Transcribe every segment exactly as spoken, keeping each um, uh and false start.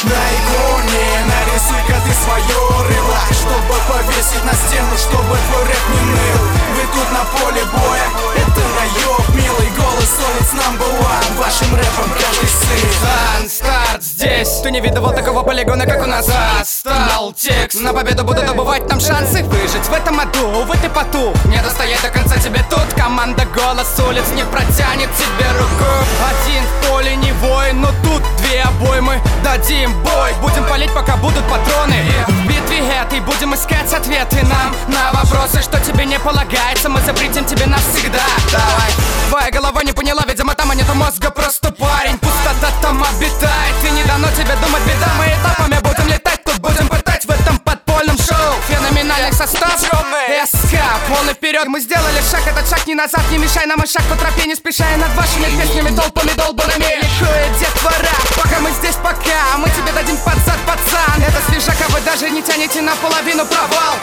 На иконе нарисуй-ка ты свое рыло, чтобы повесить на стену, чтобы твой рэп не ныл. Вы тут на поле боя, это наёб, милый голос улиц number one. Вашим рэпом каждый сын. Старт здесь. Ты не видывал такого полигона, как у нас. Остал текст. На победу будут добывать нам шансы выжить в этом аду, увы ты потух. Не достоять до конца тебе тут. Команда голос улиц не протянет тебе руку. Один в поле не воин, но тут две обоймы. Дадим бой, будем палить, пока будут патроны. В битве этой будем искать ответы нам на вопросы, что тебе не полагается. Мы запретим тебе навсегда. Давай. Твоя голова не поняла, видимо там нету мозга, просто парень. Пустота там обитает, и не дано тебе думать, беда. Мы этапами будем летать, тут будем пытать в этом подпольном шоу. Феноменальный состав СК, полный вперед. Мы сделали шаг, этот шаг не назад, не мешай нам и шаг по тропе, не спешая над вашими песнями, толпами долбанными. Ликует детвора, пока мы здесь, пока мы тебе дадим под зад, пацан. Это свежак, а вы даже не тянете наполовину, провал.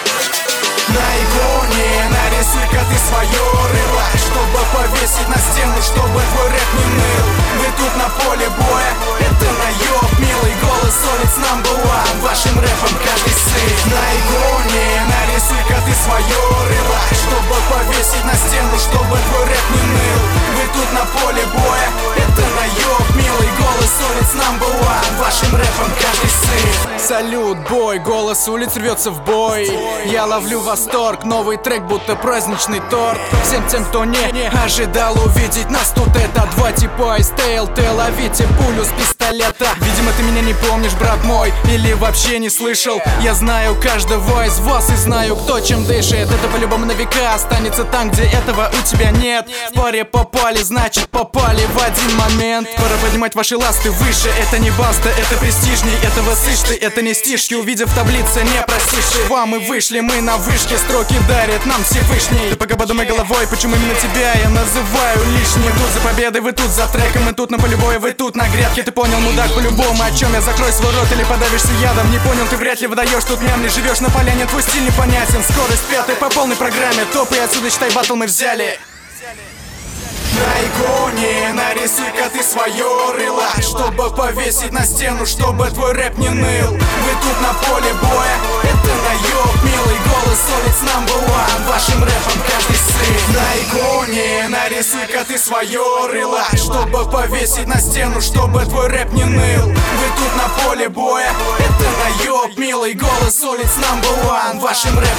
На иконе нарисуй-ка ты свое рыло, чтобы повесить на стену, чтобы твой рэп не ныл. Вы тут на поле боя, это наёб, милый голос улиц number one. Вашим рэпом каждый сын. На иконе нарисуй-ка ты свое рыло, чтобы повесить на стену, чтобы твой рэп не ныл. Вы тут на поле боя, это наёб, милый голос улиц number one. Вашим рэпом каждый сын. Салют, бой, голос улиц рвется в бой. Я ловлю восторг, новый трек, будто праздничный торт. Всем тем, кто не ожидал увидеть нас тут, это два типа из ТЛТ. Ловите пулю с пистолета. Видимо, ты меня не помнишь, брат мой, или вообще не слышал. Я знаю каждого из вас и знаю, кто чем дышит. Это по-любому на века останется там, где этого у тебя нет. В паре попали, значит попали в один момент. Пора поднимать ваши ласты выше. Это не баста, это престижней. Этого слышь ты, это не стишки. Увидев таблицы, не простишь. Вам и вышли мы на вышке, строки дарят нам Всевышний. Ты пока подумай головой, почему именно тебя я называю лишним. Тут за победой, вы тут за треком, и тут на поле боя, вы тут на грядке. Ты понял, мудак, по-любому, о чем я? Закрой свой рот или подавишься ядом. Не понял, ты вряд ли выдаешь, тут мем, не живешь на поляне, твой стиль непонятен. Скорость пятой по полной программе, топ, и отсюда считай батл мы взяли. На иконе нарисуй-ка ты свое рыло, чтобы повесить на стену, чтобы твой рэп не ныл. Вы тут на поле боя, это наёб, милый голос улиц number one. Вашим рэпом каждый сын. На иконе нарисуй-ка ты свое рыло, чтобы повесить на стену, чтобы твой рэп не ныл. Вы тут на поле боя, это наёб, милый голос улиц number one. Вашим рэпом